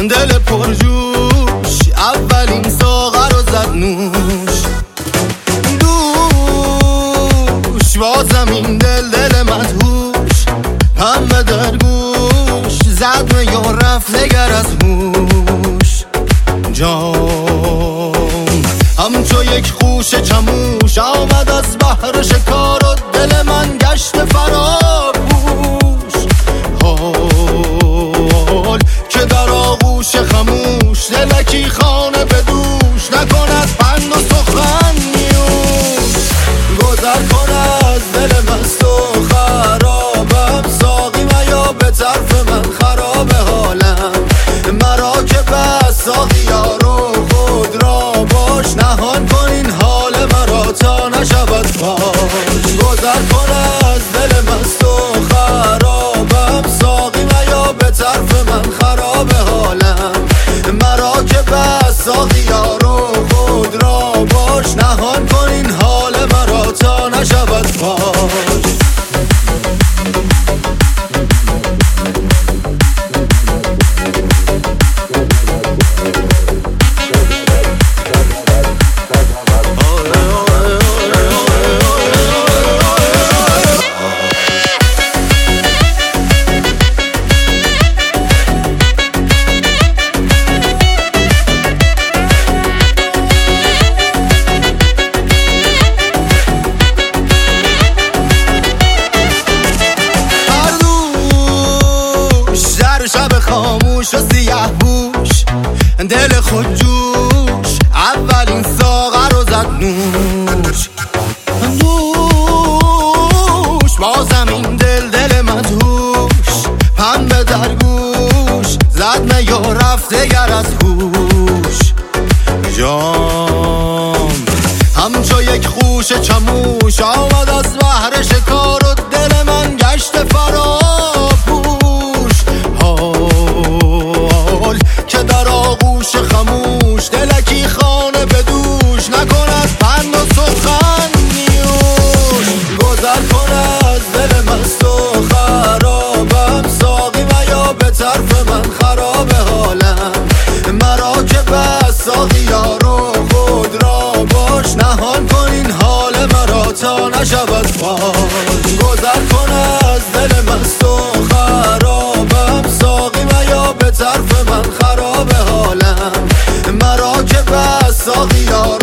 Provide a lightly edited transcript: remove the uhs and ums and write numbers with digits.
دل پرجوش اولین ساغر رو زد نوش. دوش بازم این دل مدهوش پنبه در گوش زد و یا رفت نگر از هوش. جان همچو یک خوش چموش آمد از بحر شکار و دل من گشت فراموش. حال که در آغوش خموش دلکی خانه به دوش نکند پند و سخن نیوش. گذر کن از دل مست و خرابم ساقی و یا به طرف من خراب حالم. مرا که بس ساقی یارو خود را باش نهان کن این حال مرا تا نشود فاش. گذر کن از دل مست و خرابم ساقی و یا به طرف من خراب حالم. مرا که بس ساقی یارو خود را باش نهان کن این حال مرا تا نشود فاش. شب خاموش و سیاه بوش دل خود جوش اولین ساغر رو زد نوش. دوش بازم این دل مدهوش پنبه در گوش زد نه یا رفت دگر از هوش. جان همچو یک خوش چموش آمد از بحر شکار و دل من گشت فراموش. که در آغوش خموش دلکی خانه به دوش نکند پند و سخن نیوش. گذر کن از دل مست و خرابم ساقی و یا به طرف من خراب حالم. مرا که بس ساقی یارو خود را باش نهان کن این حال مرا تا نشود فاش. گذر کن از دل مست و خرابم ساقی و یا به طرف من خراب حالم. مرا که بس ساقی یارو